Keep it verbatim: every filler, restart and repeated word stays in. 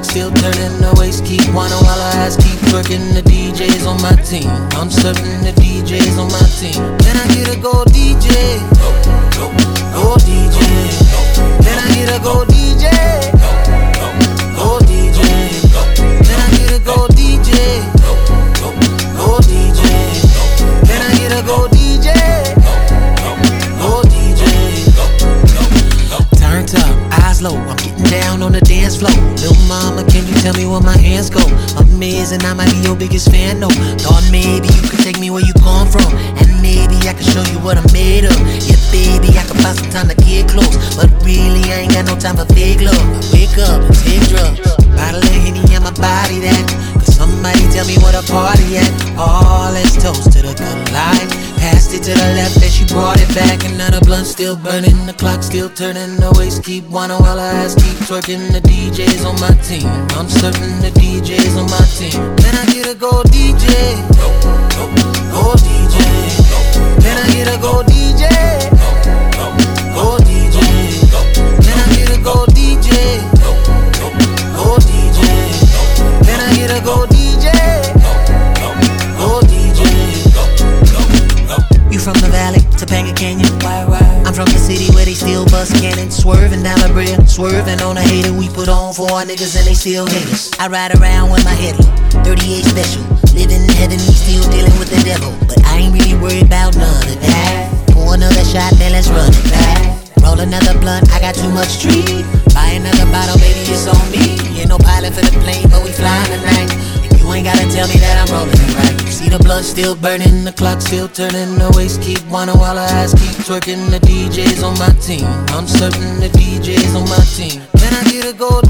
clock still turning, the waist keep whining while her ass keep twerking. The D Js on my team, I'm serving the D Js on my team. Then I get a go D J, go D J. Then I get a go D J, go D J. Then I get a go D J, go D J. Then I get a go D J, go D J. Turned up, eyes low, I'm getting down on the dance floor. Little mama, can you tell me where my hands go? Amazing, I might be your biggest fan, no. Thought maybe you could take me where you come from, and maybe I can show you what I'm made of. Yeah, baby, I can find some time to get close, but really I ain't got no time for fake love. I wake up and take drugs, bottle of Henny on my body that, cause somebody tell me where the party at. Oh, let's toast to the good life. Passed it to the left and she brought it back, and now the blunt still burning, the clock still turning, the waist keep whining while her ass keep twerking. The D Js on my team, I'm serving the D Js on my team. Then I get a go D J, go D J. Then I get a go D J, go D J. Then I get a go D J, go D J. Then I get a go D J, go D J. You from the valley, Topanga Canyon? Why, why? I'm from the city where they still bust cannons, swerving down the bridge, swerving on a hater we put on for our niggas and they still hate us. I ride around with my head low, thirty-eight special, living in heaven, we still dealing with the devil, but I ain't really worried about none of that. Pour another shot, then let's run it back. Roll another blunt, I got too much street. Buy another bottle, baby, it's on me. Ain't no pilot for the plane, but we flying tonight. You ain't gotta tell me that I'm rolling it right. You see the blunt still burning, the clock still turning, the waist keep whining while her ass keep twerking. The D Js on my team, I'm serving the D Js on my team. Then I get a go